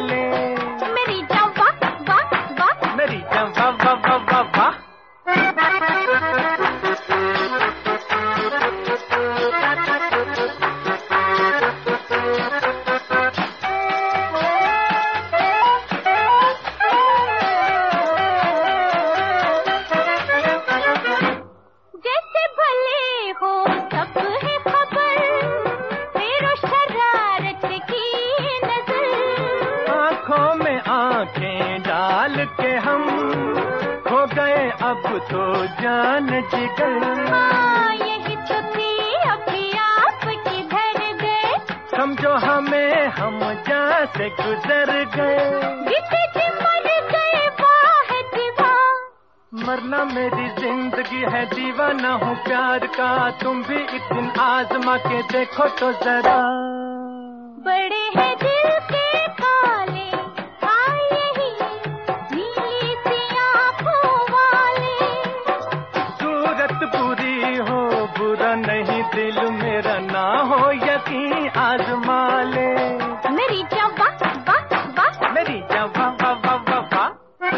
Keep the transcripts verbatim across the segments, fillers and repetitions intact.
ले। मेरी जान वाह वाह वाह, मेरी जान वाह वाह वाह वाह वाह। आंखें डाल के हम हो गए अब तो जान जिगर। हाँ, यही तो थी अभी आपकी धर गए। समझो हमें हम जहाँ से गुजर गए। जीते जी मर गए वाह दीवा। मरना मेरी जिंदगी है, दीवाना हूँ प्यार का। तुम भी एक दिन आजमा के देखो तो जरा। बड़े हैं दिल के काले, बुरा नहीं दिल मेरा ना हो यकीन आजमा ले। मेरी जान वाह वाह वाह, मेरी जान वाह वाह वाह वाह वाह।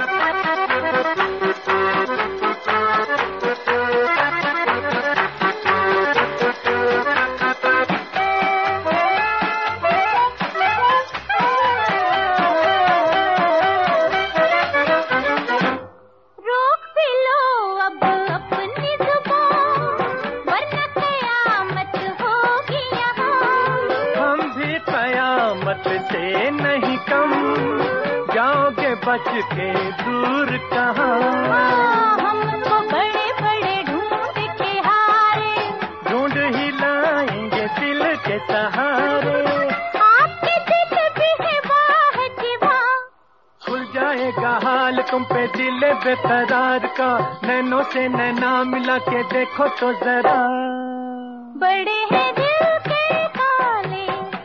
रोक भी लो अब अपनी जुबान, वरना कयामत होगी यहाँ। हम भी कयामत से नहीं कम, जाओगे बच के दूर कहाँ। हमको बड़े बड़े ढूंढ के हारे, ढूंढ ही लाएंगे दिल के सहारे। आपके दिल भी है वाह जीवा। खुल जाएगा हाल तुम पे दिल बेकरार का, नैनों से नैना मिला के देखो तो जरा। बड़े हैं दिल के काले,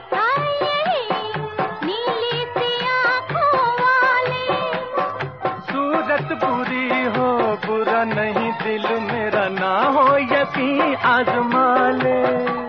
नीली सी आँखों वाले। सूरत बुरी हो बुरा नहीं दिल मेरा ना हो यकीन आजमा ले।